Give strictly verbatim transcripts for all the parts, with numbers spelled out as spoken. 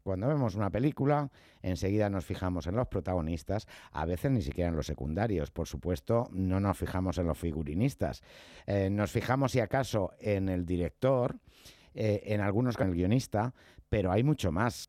Cuando vemos una película, enseguida nos fijamos en los protagonistas, a veces ni siquiera en los secundarios. Por supuesto, no nos fijamos en los figurinistas. Eh, nos fijamos, si acaso, en el director, eh, en algunos con el guionista, pero hay mucho más.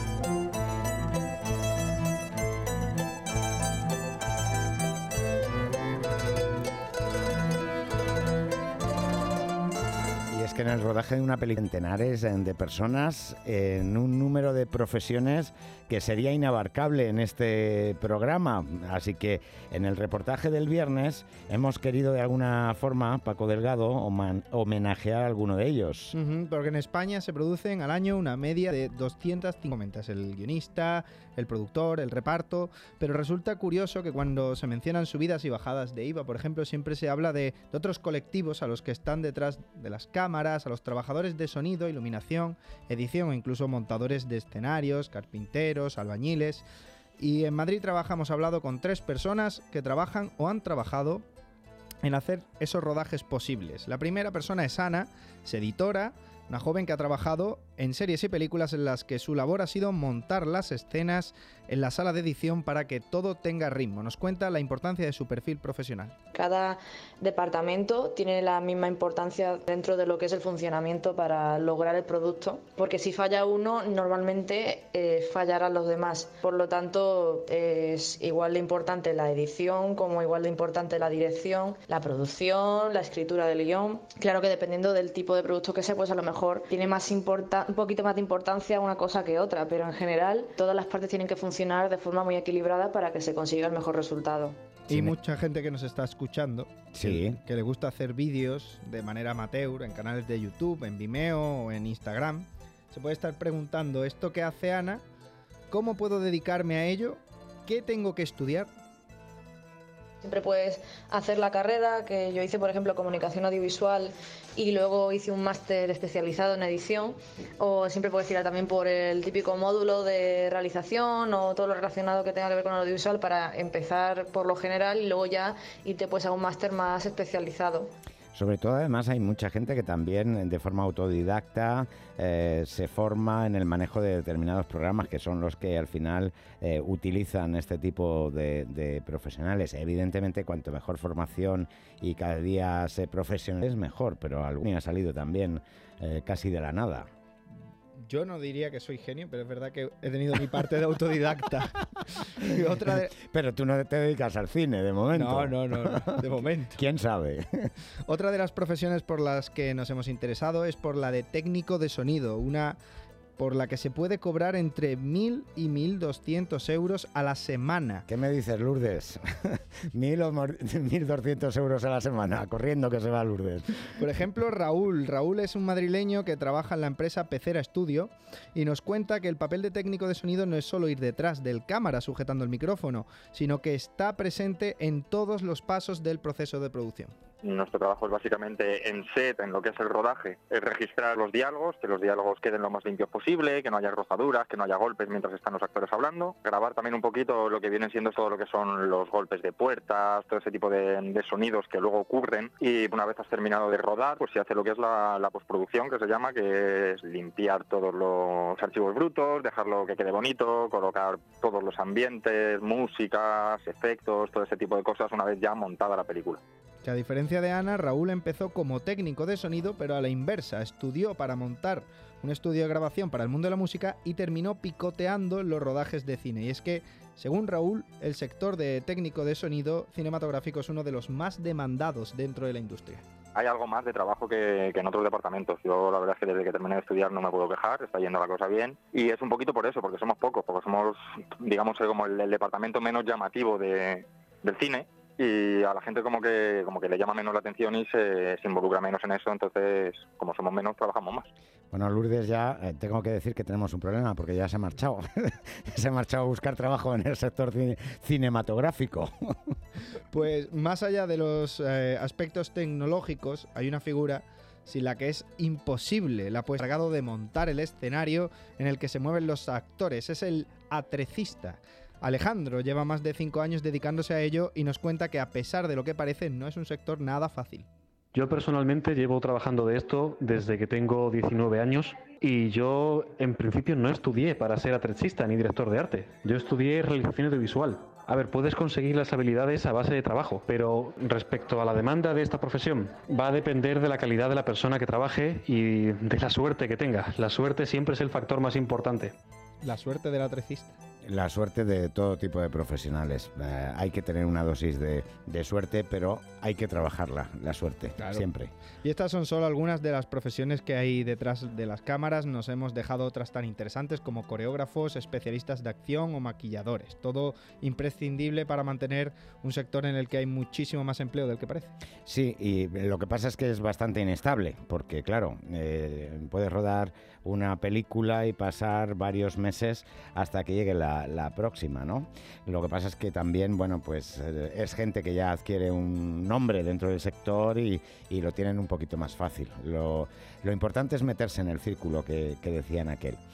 Que en el rodaje de una película, centenares de personas en un número de profesiones que sería inabarcable en este programa. Así que en el reportaje del viernes hemos querido de alguna forma, Paco Delgado, homenajear a alguno de ellos. Uh-huh, porque en España se producen al año una media de doscientas cincuenta, el guionista, el productor, el reparto, pero resulta curioso que cuando se mencionan subidas y bajadas de I V A, por ejemplo, siempre se habla de, de otros colectivos a los que están detrás de las cámaras, a los trabajadores de sonido, iluminación, edición o incluso montadores de escenarios, carpinteros, albañiles. Y en Madrid Trabaja hemos hablado con tres personas que trabajan o han trabajado en hacer esos rodajes posibles. La primera persona es Ana, es editora, una joven que ha trabajado en series y películas en las que su labor ha sido montar las escenas en la sala de edición para que todo tenga ritmo. Nos cuenta la importancia de su perfil profesional. Cada departamento tiene la misma importancia dentro de lo que es el funcionamiento para lograr el producto, porque si falla uno, normalmente eh, fallarán los demás. Por lo tanto, es igual de importante la edición como igual de importante la dirección, la producción, la escritura del guión. Claro que dependiendo del tipo de producto que sea, pues a lo mejor tiene más importa- un poquito más de importancia una cosa que otra, pero en general todas las partes tienen que funcionar de forma muy equilibrada para que se consiga el mejor resultado. Y sí, mucha gente que nos está escuchando, sí, que, que le gusta hacer vídeos de manera amateur en canales de YouTube, en Vimeo o en Instagram, se puede estar preguntando, ¿esto que hace Ana? ¿Cómo puedo dedicarme a ello? ¿Qué tengo que estudiar? Siempre puedes hacer la carrera, que yo hice por ejemplo comunicación audiovisual y luego hice un máster especializado en edición, o siempre puedes tirar también por el típico módulo de realización o todo lo relacionado que tenga que ver con el audiovisual para empezar por lo general y luego ya irte pues a un máster más especializado. Sobre todo, además, hay mucha gente que también de forma autodidacta eh, se forma en el manejo de determinados programas que son los que al final eh, utilizan este tipo de, de profesionales. Evidentemente, cuanto mejor formación y cada día se profesionaliza es mejor, pero alguno ha salido también eh, casi de la nada. Yo no diría que soy genio, pero es verdad que he tenido mi parte de autodidacta. Y otra de... Pero tú no te dedicas al cine, de momento. No, no, no, no, de momento. ¿Quién sabe? Otra de las profesiones por las que nos hemos interesado es por la de técnico de sonido, una por la que se puede cobrar entre mil y mil doscientos euros a la semana. ¿Qué me dices, Lourdes? ¿Mil o mil doscientos euros a la semana? Corriendo que se va Lourdes. Por ejemplo, Raúl. Raúl es un madrileño que trabaja en la empresa Pecera Studio y nos cuenta que el papel de técnico de sonido no es solo ir detrás del cámara sujetando el micrófono, sino que está presente en todos los pasos del proceso de producción. Nuestro trabajo es básicamente en set, en lo que es el rodaje, es registrar los diálogos, que los diálogos queden lo más limpios posible, que no haya rozaduras, que no haya golpes mientras están los actores hablando, grabar también un poquito lo que vienen siendo todo lo que son los golpes de puertas, todo ese tipo de, de sonidos que luego ocurren, y una vez has terminado de rodar, pues se hace lo que es la, la postproducción, que se llama, que es limpiar todos los archivos brutos, dejarlo que quede bonito, colocar todos los ambientes, músicas, efectos, todo ese tipo de cosas una vez ya montada la película. Que a diferencia de Ana, Raúl empezó como técnico de sonido, pero a la inversa, estudió para montar un estudio de grabación para el mundo de la música y terminó picoteando los rodajes de cine. Y es que, según Raúl, el sector de técnico de sonido cinematográfico es uno de los más demandados dentro de la industria. Hay algo más de trabajo que, que en otros departamentos. Yo la verdad es que desde que terminé de estudiar no me puedo quejar, está yendo la cosa bien. Y es un poquito por eso, porque somos pocos, porque somos, digamos, como el, el departamento menos llamativo de, del cine. Y a la gente como que como que le llama menos la atención y se, se involucra menos en eso, entonces como somos menos trabajamos más. Bueno, Lourdes, ya eh, tengo que decir que tenemos un problema porque ya se ha marchado, se ha marchado a buscar trabajo en el sector cine, cinematográfico. Pues más allá de los eh, aspectos tecnológicos, hay una figura sin la que es imposible la puesta encargado de montar el escenario en el que se mueven los actores, es el atrecista. Alejandro lleva más de cinco años dedicándose a ello y nos cuenta que a pesar de lo que parece no es un sector nada fácil. Yo personalmente llevo trabajando de esto desde que tengo diecinueve años Y yo, en principio, no estudié para ser atrezista ni director de arte. Yo estudié realización audiovisual. A ver, puedes conseguir las habilidades a base de trabajo, pero respecto a la demanda de esta profesión, va a depender de la calidad de la persona que trabaje y de la suerte que tenga. La suerte siempre es el factor más importante. La suerte del atrecista. La suerte de todo tipo de profesionales. Eh, hay que tener una dosis de, de suerte, pero hay que trabajarla, la suerte, Claro. siempre. Y estas son solo algunas de las profesiones que hay detrás de las cámaras. Nos hemos dejado otras tan interesantes como coreógrafos, especialistas de acción o maquilladores. Todo imprescindible para mantener un sector en el que hay muchísimo más empleo del que parece. Sí, y lo que pasa es que es bastante inestable, porque claro, eh, puedes rodar una película y pasar varios meses hasta que llegue la, la próxima, ¿no? Lo que pasa es que también, bueno, pues eh, es gente que ya adquiere un nombre dentro del sector y, y lo tienen un poquito más fácil. Lo, lo importante es meterse en el círculo que, que decían aquel.